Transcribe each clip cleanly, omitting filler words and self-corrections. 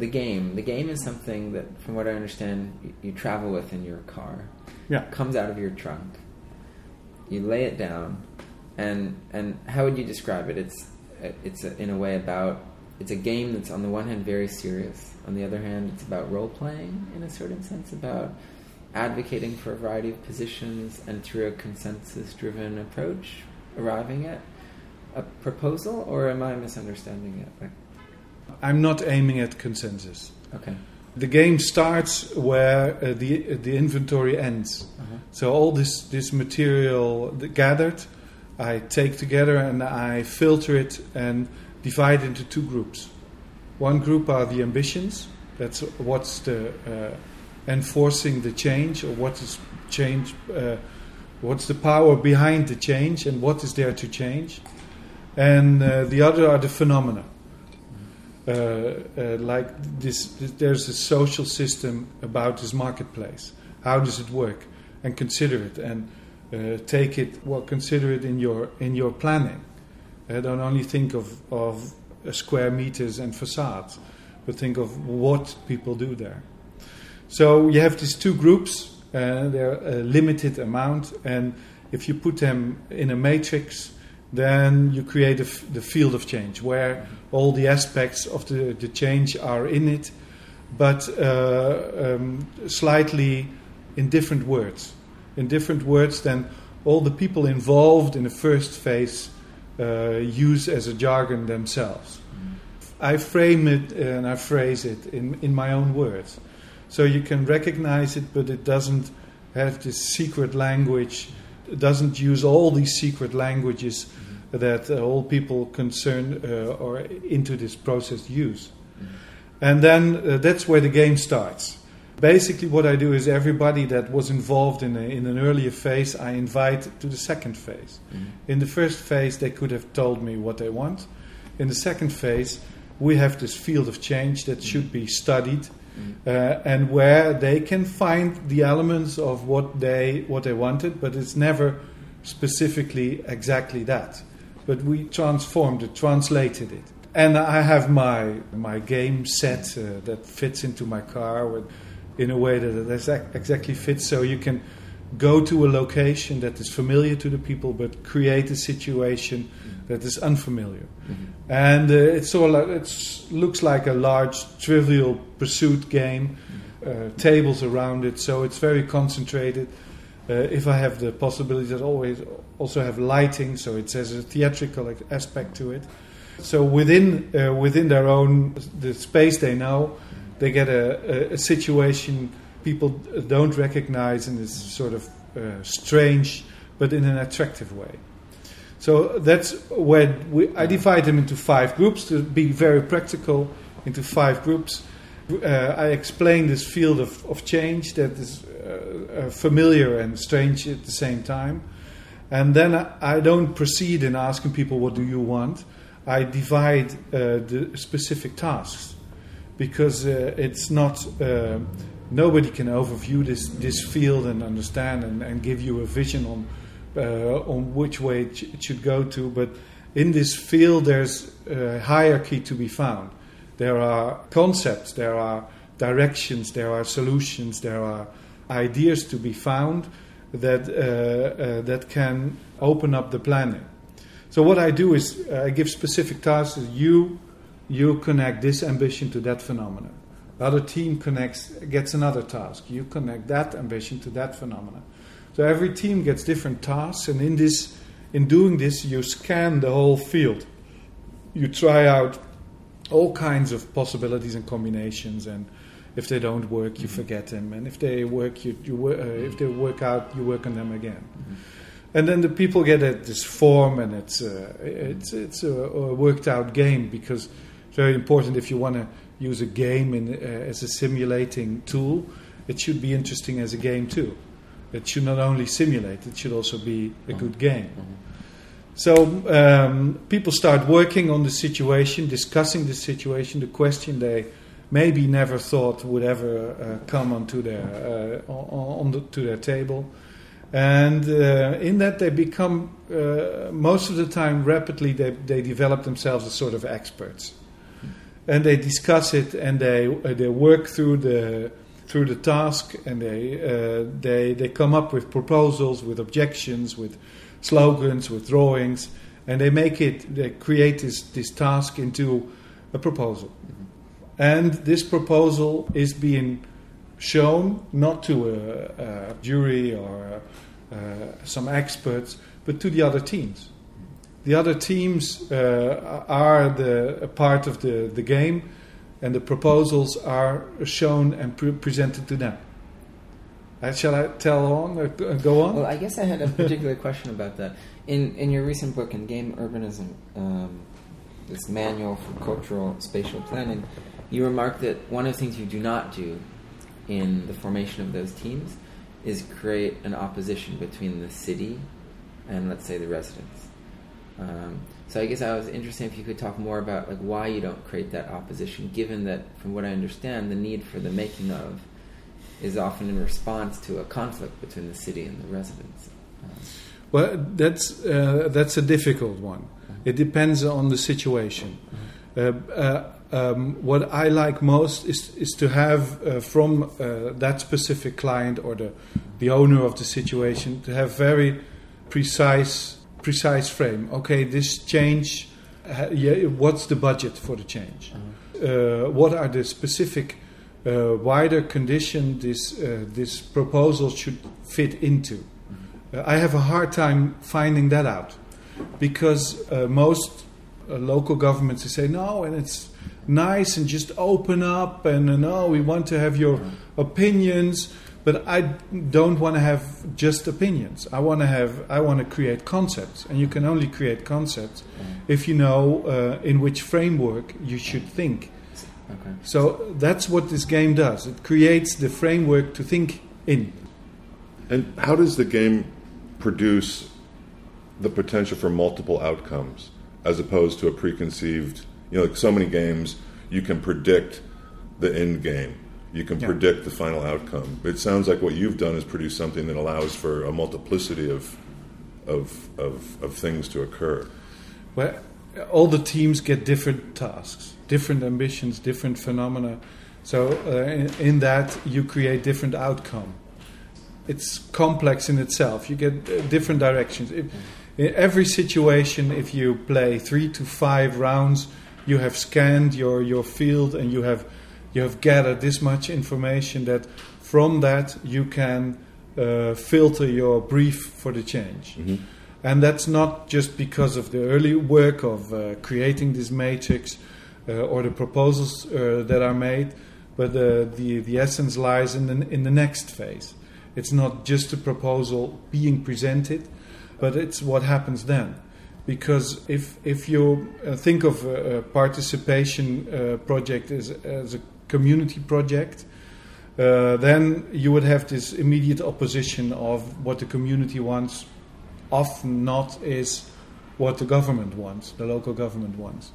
the game. The game is something that, from what I understand, you travel with in your car. Yeah. It comes out of your trunk. You lay it down, and how would you describe it? It's in a way it's a game that's on the one hand very serious. On the other hand, it's about role playing in a certain sense, about advocating for a variety of positions, and through a consensus-driven approach, arriving at a proposal. Or am I misunderstanding it? I'm not aiming at consensus. Okay. The game starts where the inventory ends. Uh-huh. So all this material gathered, I take together and I filter it and divide into two groups. One group are the ambitions. That's what's the enforcing the change, or what is change. What's the power behind the change, and what is there to change? And the other are the phenomena. Like this, there's a social system about this marketplace. How does it work? And consider it, and consider it in your planning. Don't only think of square meters and facades, but think of what people do there. So you have these two groups. They're a limited amount, and if you put them in a matrix, then you create the field of change, where all the aspects of the change are in it, but slightly in different words. In different words than all the people involved in the first phase use as a jargon themselves. I frame it and I phrase it in my own words. So you can recognize it, but it doesn't have this secret language. It doesn't use all these secret languages that all people concerned or into this process use. And then that's where the game starts. Basically what I do is everybody that was involved in an earlier phase, I invite to the second phase. In the first phase, they could have told me what they want. In the second phase, we have this field of change that should be studied, and where they can find the elements of what they wanted, but it's never specifically exactly that. But we transformed it, translated it. And I have my game set that fits into my car in a way that it exactly fits. So you can go to a location that is familiar to the people, but create a situation that is unfamiliar. And it looks like a large Trivial Pursuit game, tables around it, so it's very concentrated. If I have the possibility that always also have lighting, so it has a theatrical aspect to it. So within their own the space they know, they get a situation people don't recognize, and it's sort of strange, but in an attractive way. So that's where I divide them into 5 groups to be very practical. Into 5 groups, I explain this field of change that is familiar and strange at the same time. And then I don't proceed in asking people, what do you want? I divide the specific tasks, because it's not... nobody can overview this field and understand and give you a vision on which way it should go to. But in this field, there's a hierarchy to be found. There are concepts, there are directions, there are solutions, there are ideas to be found that can open up the planning. So what I do is I give specific tasks. You connect this ambition to that phenomenon. The other team gets another task. You connect that ambition to that phenomenon. So every team gets different tasks, and in doing this, you scan the whole field. You try out all kinds of possibilities and combinations, and if they don't work, you forget them, and if they work, if they work out, you work on them again. And then the people get this form, and it's a worked out game, because it's very important if you want to use a game as a simulating tool, it should be interesting as a game too. It should not only simulate, it should also be a good game. So people start working on the situation, discussing the situation, the question they maybe never thought would ever come onto to their table. And in that they become, most of the time rapidly, they develop themselves as sort of experts. and they discuss it, and they work through the task, and they come up with proposals, with objections, with slogans, with drawings, and they create this task into a proposal. Mm-hmm. And this proposal is being shown not to a jury or some experts, but to the other teams. The other teams are a part of the game, and the proposals are shown and presented to them. Shall I go on? Well, I guess I had a particular question about that. In your recent book, in Game Urbanism, this manual for cultural spatial planning, you remark that one of the things you do not do in the formation of those teams is create an opposition between the city and, let's say, the residents. So I guess I was interested if you could talk more about like why you don't create that opposition, given that, from what I understand, the need for the making of is often in response to a conflict between the city and the residents. Well, that's a difficult one. It depends on the situation. What I like most is to have from that specific client or the owner of the situation to have very precise frame. Okay, this change, what's the budget for the change? What are the specific wider conditions this proposal should fit into? I have a hard time finding that out, because most local governments say no, and it's nice and just open up, and no, we want to have your opinions. But I don't want to have just opinions. I want to create concepts, and you can only create concepts if you know in which framework you should think. Okay. So that's what this game does. It creates the framework to think in. And how does the game produce the potential for multiple outcomes, as opposed to a preconceived? Like so many games, you can predict the end game. You can predict the final outcome. It sounds like what you've done is produce something that allows for a multiplicity of things to occur. Well, all the teams get different tasks, different ambitions, different phenomena. So in that, you create different outcome. It's complex in itself. You get different directions. In every situation, if you play 3 to 5 rounds, you have scanned your field, and you have gathered this much information that from that you can filter your brief for the change. Mm-hmm. And that's not just because of the early work of creating this matrix or the proposals that are made, but the essence lies in the next phase. It's not just a proposal being presented, but it's what happens then. Because if you think of a participation project as a community project, then you would have this immediate opposition of what the community wants, often not is what the government wants, the local government wants.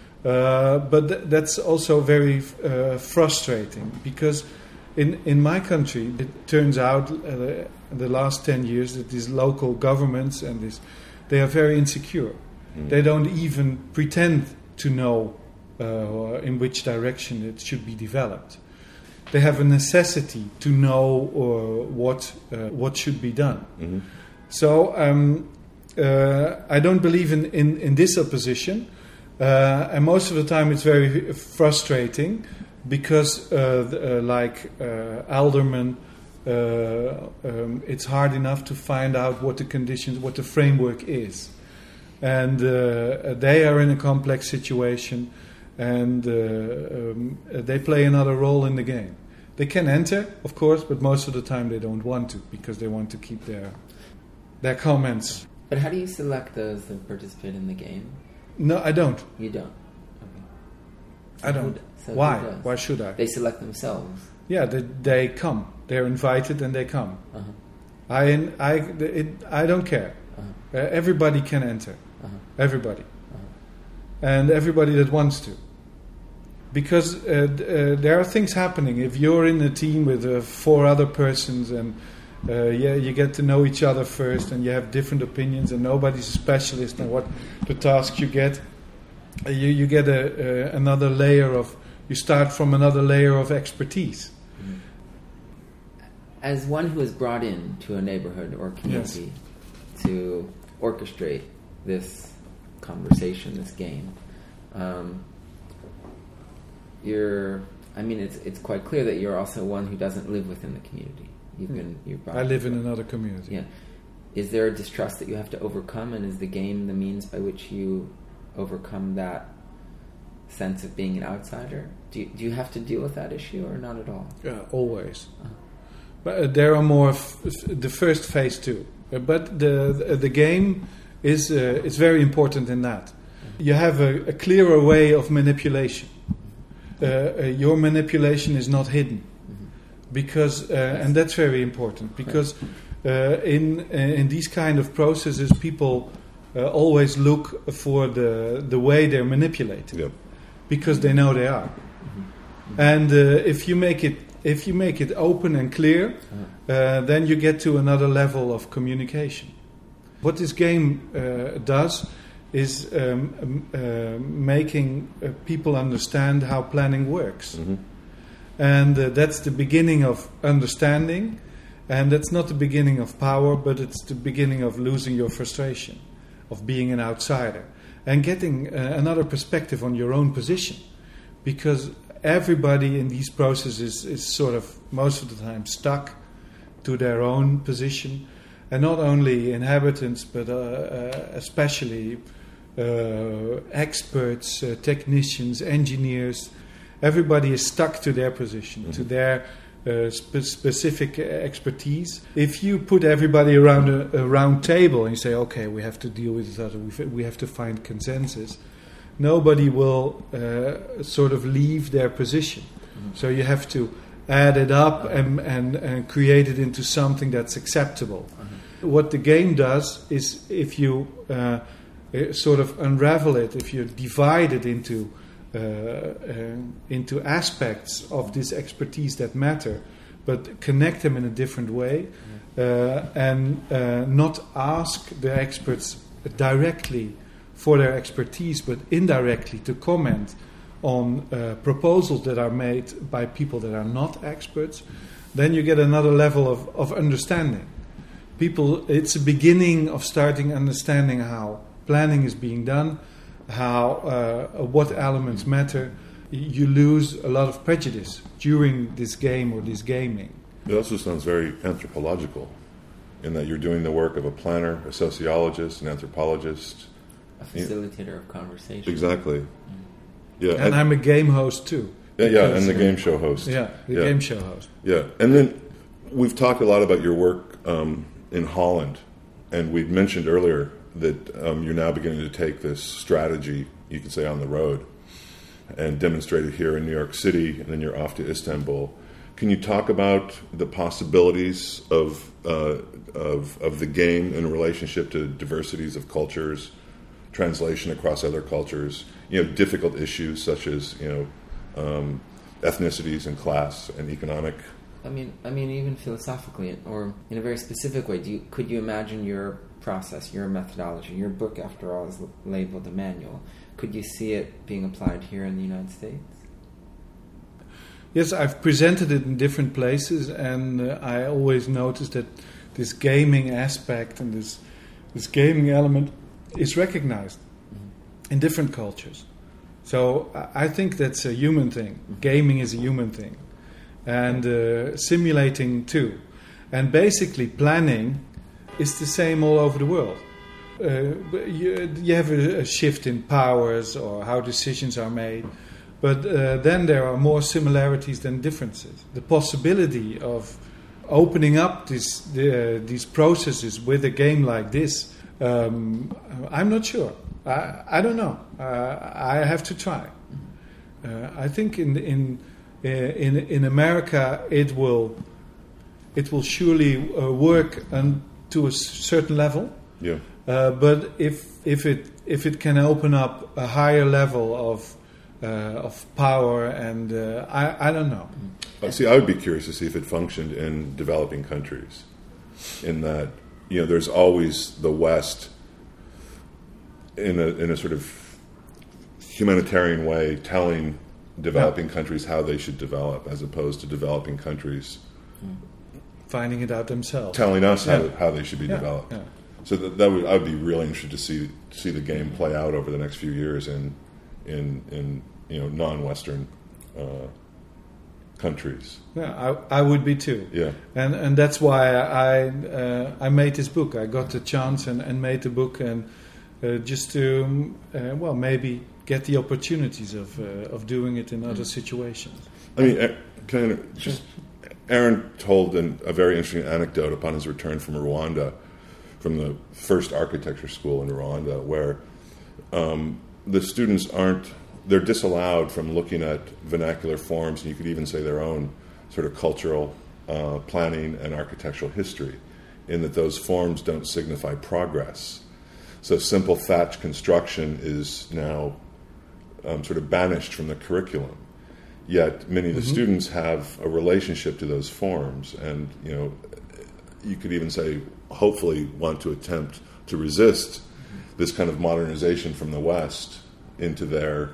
But that's also very frustrating, because in my country it turns out in the last 10 years that these local governments and they are very insecure. They don't even pretend to know in which direction it should be developed. They have a necessity to know what should be done. Mm-hmm. So I don't believe in this opposition, and most of the time it's very frustrating, because like aldermen, it's hard enough to find out what the conditions, what the framework is, and they are in a complex situation, and they play another role in the game. They can enter, of course, but most of the time they don't want to, because they want to keep their comments. But how do you select those that participate in the game? No, I don't. You don't? Okay. I don't. Why? Why should I? They select themselves. Yeah, they come. They're invited and they come. Uh-huh. I don't care. Uh-huh. Everybody can enter. Uh-huh. Everybody. Uh-huh. And everybody that wants to. Because there are things happening. If you're in a team with 4 other persons, and you get to know each other first, and you have different opinions, and nobody's a specialist in what the task you get, you get another layer of. You start from another layer of expertise. As one who is brought in to a neighborhood or community to orchestrate this conversation, this game, it's quite clear that you're also one who doesn't live within the community. I live in another community. Yeah. Is there a distrust that you have to overcome, and is the game the means by which you overcome that sense of being an outsider? Do you have to deal with that issue, or not at all? Always. But there are more. The first phase too. But the game is very important in that. You have a clearer way of manipulation. Your manipulation is not hidden, because and that's very important, because in these kind of processes, people always look for the way they're manipulated, because they know they are. And if you make it open and clear, then you get to another level of communication. What this game does is making people understand how planning works. And that's the beginning of understanding, and that's not the beginning of power, but it's the beginning of losing your frustration, of being an outsider, and getting another perspective on your own position. Because everybody in these processes is sort of, most of the time, stuck to their own position. And not only inhabitants, but especially experts, technicians, engineers. Everybody is stuck to their position, to their specific expertise. If you put everybody around a round table and you say, okay, we have to deal with this other, we have to find consensus, nobody will sort of leave their position. So you have to add it up and create it into something that's acceptable. What the game does is, if you sort of unravel it, if you divide it into aspects of this expertise that matter, but connect them in a different way, and not ask the experts directly for their expertise, but indirectly to comment on proposals that are made by people that are not experts, then you get another level of understanding. It's a beginning of starting understanding how planning is being done, how what elements matter. You lose a lot of prejudice during this game or this gaming. It also sounds very anthropological, in that you're doing the work of a planner, a sociologist, an anthropologist, a facilitator of conversation. Exactly. Yeah, and I'm a game host too. And the game show host. Game show host. Yeah, and then we've talked a lot about your work in Holland, and we'd mentioned earlier that you're now beginning to take this strategy, you could say, on the road, and demonstrate it here in New York City, and then you're off to Istanbul. Can you talk about the possibilities of the game in relationship to diversities of cultures, translation across other cultures, difficult issues such as ethnicities and class and economic? I mean, even philosophically, or in a very specific way, could you imagine your process, your methodology? Your book, after all, is labeled a manual. Could you see it being applied here in the United States? Yes, I've presented it in different places, and I always notice that this gaming aspect and this gaming element is recognized in different cultures. So I think that's a human thing. Gaming is a human thing. And simulating too. And basically planning is the same all over the world. You have a shift in powers or how decisions are made, but then there are more similarities than differences. The possibility of opening up these processes with a game like this, I'm not sure. I don't know. I have to try. I think in America it will surely work to a certain level. Yeah. But if it can open up a higher level of power, and I don't know. See, I would be curious to see if it functioned in developing countries. In that, there's always the West in a sort of humanitarian way, telling developing countries how they should develop, as opposed to developing countries finding it out themselves, telling us how they should be developed. Yeah. So I would be really interested to see the game play out over the next few years in non-Western countries. Yeah, I would be too. Yeah, and that's why I made this book. I got the chance and made the book, and just to maybe get the opportunities of doing it in other situations. I mean, Aaron told a very interesting anecdote upon his return from Rwanda, from the first architecture school in Rwanda, where the students they're disallowed from looking at vernacular forms, and you could even say their own sort of cultural planning and architectural history, in that those forms don't signify progress. So simple thatch construction is now sort of banished from the curriculum. Yet many of the students have a relationship to those forms, and you could even say, hopefully, want to attempt to resist this kind of modernization from the West into their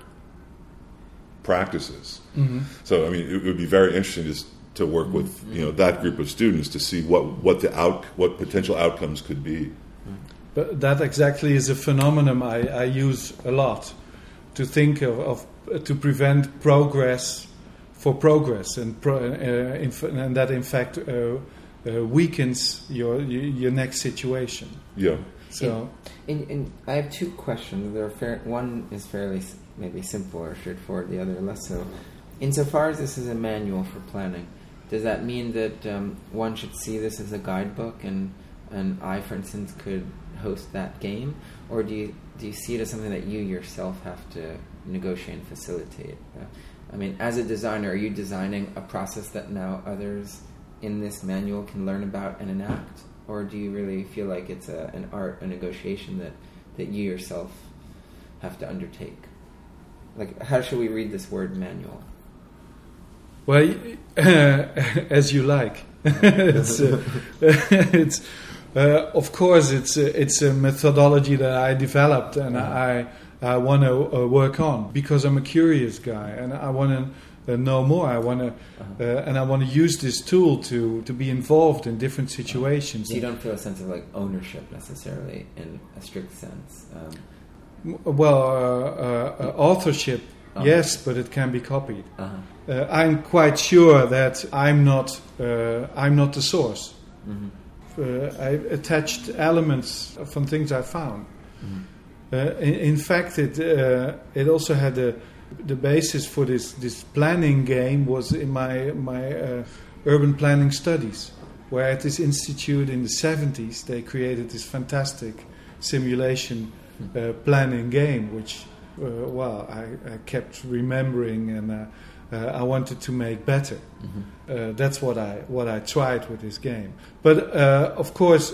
practices. So, I mean, it would be very interesting to work with that group of students to see what potential outcomes could be. But that exactly is a phenomenon I use a lot to think of to prevent progress for progress, and that in fact weakens your next situation. Yeah. So, I have two questions. One is fairly maybe simple or straightforward. The other less so. Insofar as this is a manual for planning, does that mean that one should see this as a guidebook, and I, for instance, could host that game, or do you see it as something that you yourself have to negotiate and facilitate? I mean, as a designer, are you designing a process that now others in this manual can learn about and enact, or do you really feel like it's an art, a negotiation that you yourself have to undertake? Like, how should we read this word manual? Well, as you like. It's of course it's a methodology that I developed, and I want to work on, because I'm a curious guy and I want to know more. I want to and I want to use this tool to be involved in different situations. So you don't feel a sense of like ownership necessarily in a strict sense. Authorship, yes, but it can be copied. I'm quite sure that I'm not the source. I attached elements from things I found. In fact, it also had the basis for this planning game was in my urban planning studies, where at this institute in the 70s they created this fantastic simulation planning game, which I kept remembering, and I wanted to make better. That's what I tried with this game. But of course,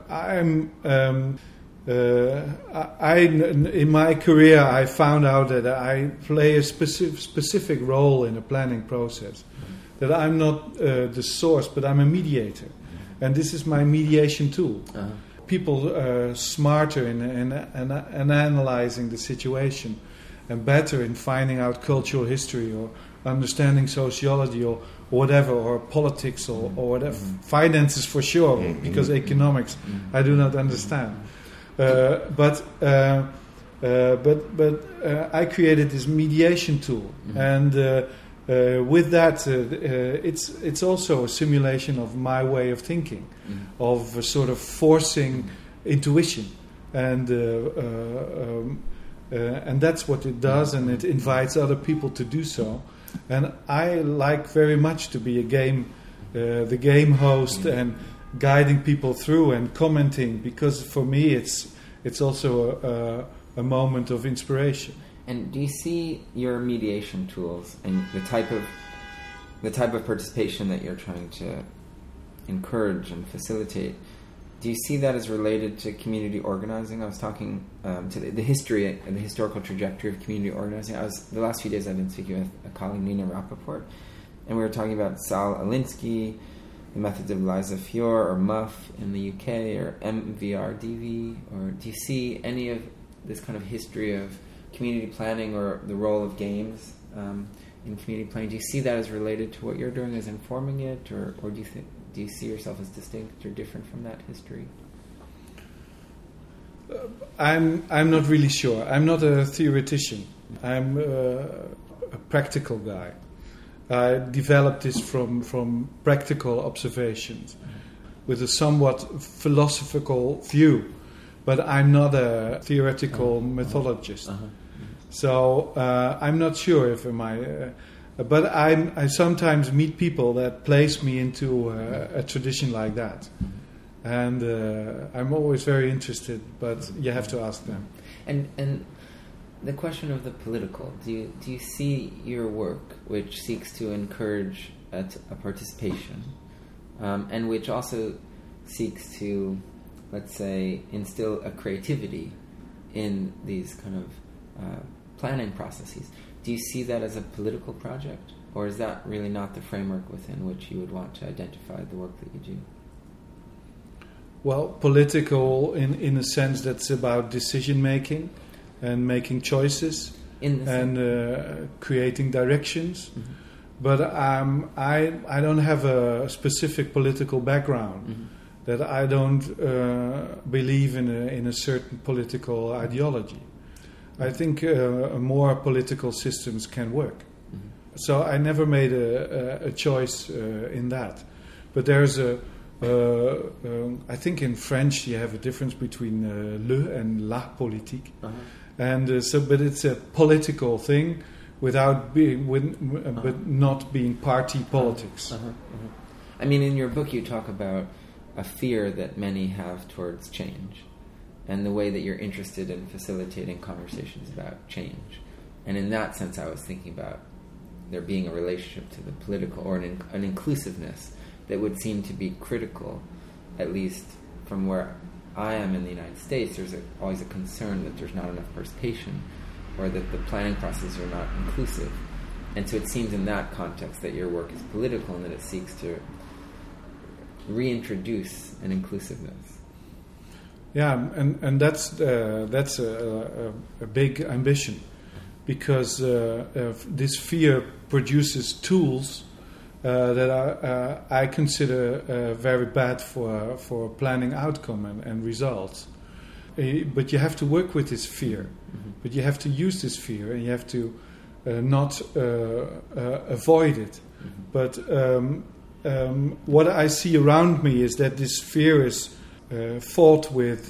in my career, I found out that I play a specific role in the planning process. That I'm not the source, but I'm a mediator, and this is my mediation tool. People are smarter in analyzing the situation, and better in finding out cultural history or understanding sociology or whatever, or politics or whatever. Finances for sure, because economics I do not understand. But I created this mediation tool, and with that, it's also a simulation of my way of thinking, of sort of forcing intuition, and that's what it does, and it invites other people to do so. And I like very much to be the game host, and guiding people through and commenting, because for me it's also a moment of inspiration. And do you see your mediation tools and the type of participation that you're trying to encourage and facilitate? Do you see that as related to community organizing? I was talking to the history and the historical trajectory of community organizing. The last few days I've been speaking with a colleague, Nina Rappaport, and we were talking about Sal Alinsky, the methods of Liza Fior, or MUF in the UK, or MVRDV, or do you see any of this kind of history of community planning or the role of games in community planning, do you see that as related to what you're doing, as informing it, or do you see yourself as distinct or different from that history? I'm not really sure. I'm not a theoretician. I'm a practical guy. I developed this from practical observations with a somewhat philosophical view, but I'm not a theoretical methodologist. So I'm not sure if but I sometimes meet people that place me into a tradition like that. And I'm always very interested, but you have to ask them. And the question of the political, do you see your work, which seeks to encourage a participation, and which also seeks to, let's say, instill a creativity in these kind of planning processes, do you see that as a political project, or is that really not the framework within which you would want to identify the work that you do? Well, political in a sense that's about decision making and making choices and creating directions. Mm-hmm. But I don't have a specific political background. Mm-hmm. That I don't believe in a certain political ideology. I think more political systems can work. Mm-hmm. So I never made a choice in that. But there's I think in French you have a difference between le and la politique, and but it's a political thing without being, but not being party politics. I mean, in your book you talk about a fear that many have towards change, and the way that you're interested in facilitating conversations about change. And in that sense, I was thinking about there being a relationship to the political, or an inclusiveness that would seem to be critical, at least from where I am in the United States. There's always a concern that there's not enough participation, or that the planning processes are not inclusive. And so it seems in that context that your work is political, and that it seeks to reintroduce an inclusiveness. Yeah, and that's a big ambition, because this fear produces tools that I consider very bad for planning outcome and results. But you have to work with this fear. Mm-hmm. But you have to use this fear, and you have to not avoid it. Mm-hmm. But what I see around me is that this fear is fought with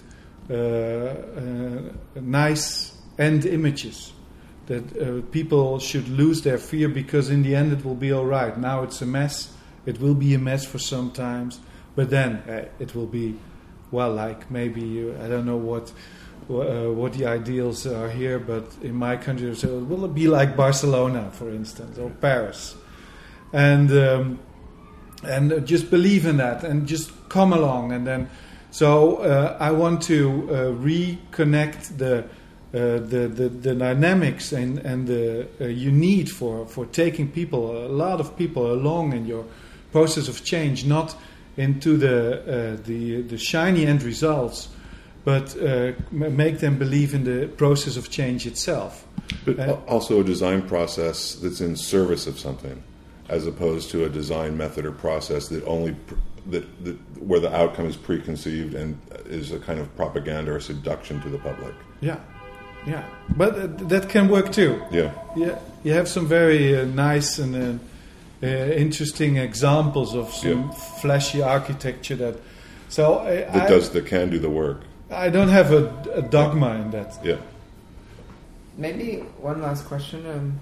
nice end images. That people should lose their fear, because in the end it will be all right. Now it's a mess. It will be a mess for some times, but then it will be, well, like maybe I don't know what the ideals are here, but in my country it will be like Barcelona, for instance, or Paris, and just believe in that and just come along, and then. So I want to reconnect the dynamics and the you need for taking a lot of people along in your process of change, not into the shiny end results, but make them believe in the process of change itself. But also a design process that's in service of something, as opposed to a design method or process that only that where the outcome is preconceived and is a kind of propaganda or seduction to the public. Yeah. Yeah, but that can work too. Yeah. You have some very nice and interesting examples of some flashy architecture that can do the work. I don't have a dogma in that. Yeah. Maybe one last question.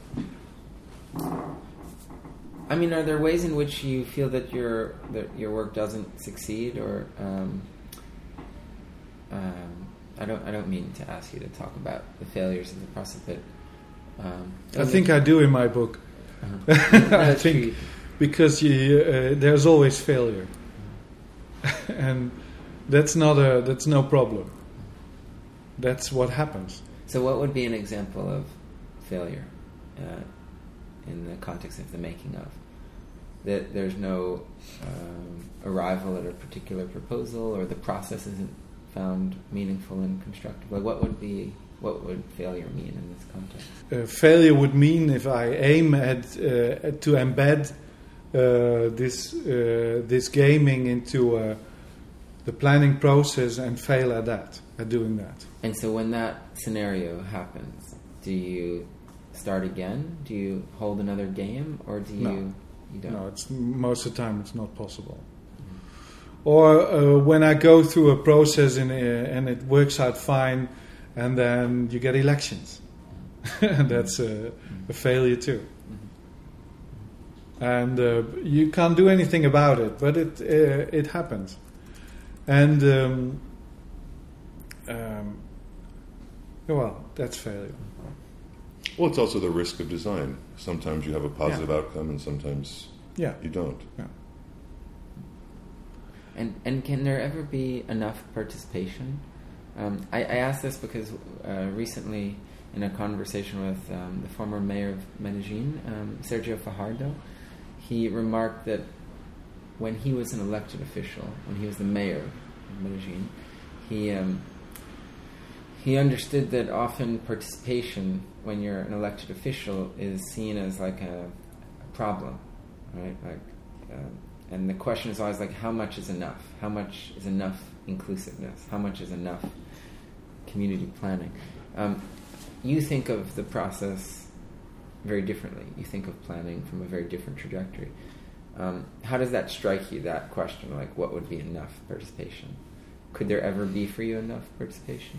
I mean, are there ways in which you feel that your work doesn't succeed, or I don't mean to ask you to talk about the failures of the process, but I think I do in my book. I think because there's always failure, and that's no problem. That's what happens. So, what would be an example of failure in the context of the making of? That there's no arrival at a particular proposal, or the process isn't found meaningful and constructive. Like, what would be What would failure mean in this context? Failure would mean if I aim at to embed this gaming into the planning process and fail at doing that. And so when that scenario happens, do you start again? Do you hold another game, or do you? No. You don't. No, it's most of the time it's not possible. Or when I go through a process and it works out fine, and then you get elections, that's a failure too. And you can't do anything about it, but it happens. And well, that's failure. Well, it's also the risk of design. Sometimes you have a positive outcome, and sometimes you don't. Yeah. And can there ever be enough participation? I asked this because recently, in a conversation with the former mayor of Medellin, Sergio Fajardo, he remarked that when he was an elected official, when he was the mayor of Medellin, he understood that often participation, when you're an elected official, is seen as like a problem, right? And the question is always like, how much is enough? How much is enough inclusiveness? How much is enough community planning? You think of the process very differently. You think of planning from a very different trajectory. How does that strike you, that question? Like, what would be enough participation? Could there ever be for you enough participation?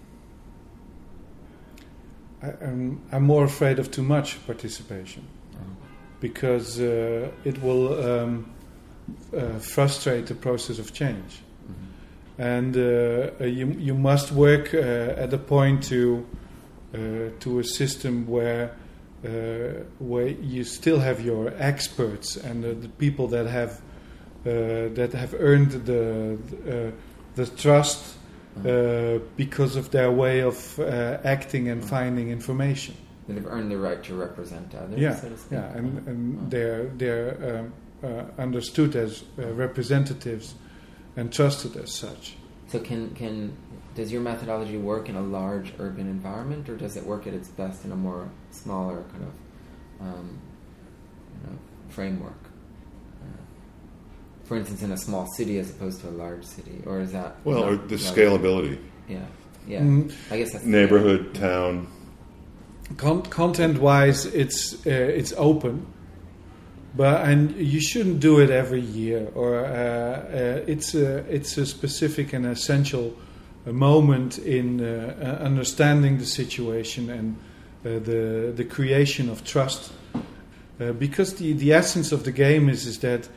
I'm more afraid of too much participation because it will frustrate the process of change. And you must work at a point to a system where you still have your experts and the people that have earned the trust because of their way of acting and finding information. That have earned the right to represent others. Yeah, So to speak. yeah, and they're understood as representatives and trusted as such. So does your methodology work in a large urban environment, or does it work at its best in a more smaller kind of framework? For instance, in a small city as opposed to a large city, or is that or the scalability? Yeah. I guess that's neighborhood, town. Content-wise, it's open, and you shouldn't do it every year. Or it's a specific and essential moment in understanding the situation and the creation of trust. Because the essence of the game is that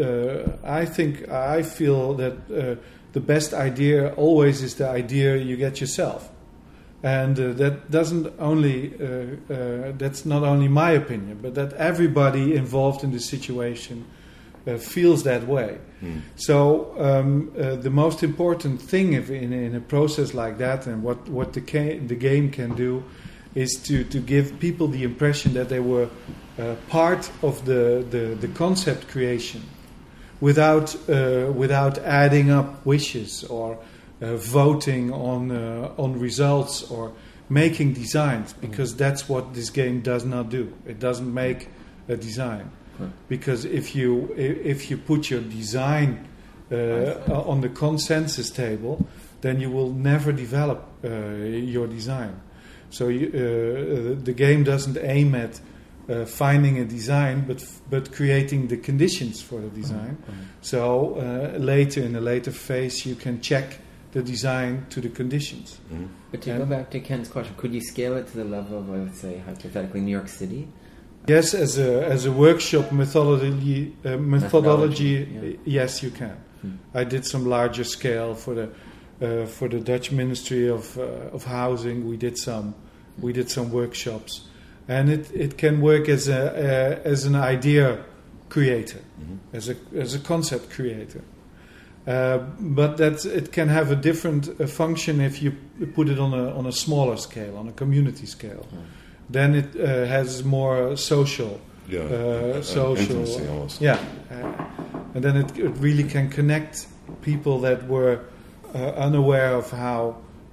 I feel that the best idea always is the idea you get yourself. And that doesn't only that's not only my opinion, but that everybody involved in the situation feels that way. So the most important thing in a process like that, and what the game can do, is to give people the impression that they were part of the concept creation, without adding up wishes or voting on results or making designs, because that's what this game does not do. It doesn't make a design, because if you put your design on the consensus table, then you will never develop your design. So the game doesn't aim at finding a design, but creating the conditions for the design. So later, in a later phase, you can check the design to the conditions. But to go back to Ken's question, could you scale it to the level of, let's say, hypothetically, New York City? Yes, as a workshop methodology, yes, you can. I did some larger scale for the Dutch Ministry of Housing. We did some workshops, and it can work as an idea creator, as a concept creator. But it can have a different function if you put it on a smaller scale, on a community scale. Then it has more social, intimacy almost. And then it really can connect people that were unaware of how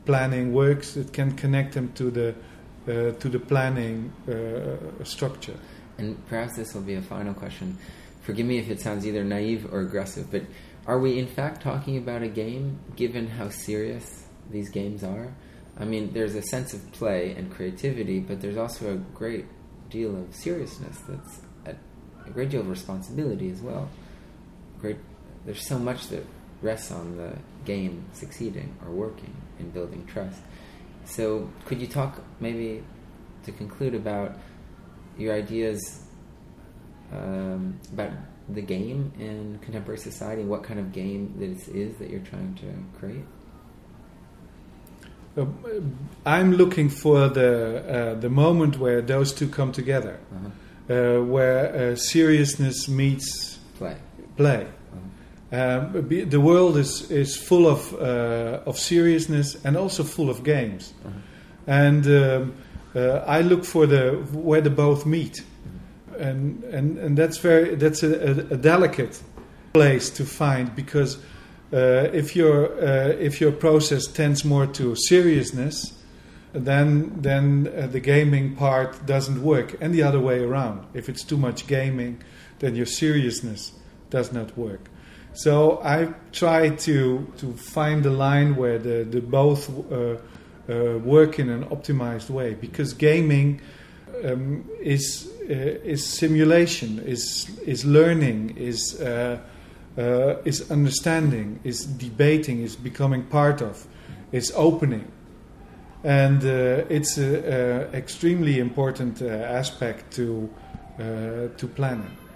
planning works. It can connect them to the planning structure. And perhaps this will be a final question. Forgive me if it sounds either naive or aggressive, but are we in fact talking about a game, given how serious these games are? I mean, there's a sense of play and creativity, but there's also a great deal of seriousness. That's a great deal of responsibility as well. There's so much that rests on the game succeeding or working in building trust. So could you talk, maybe to conclude, about your ideas about the game in contemporary society, what kind of game this is that you're trying to create? I'm looking for the moment where those two come together, where seriousness meets play. The world is full of seriousness and also full of games, and I look for where the both meet, and that's a delicate place to find, because if your process tends more to seriousness, then the gaming part doesn't work, and the other way around. If it's too much gaming, then your seriousness does not work. So I try to find the line where the both work in an optimized way, because gaming is simulation, is learning, is understanding, is debating, is becoming part of, is opening, and it's an extremely important aspect to planning.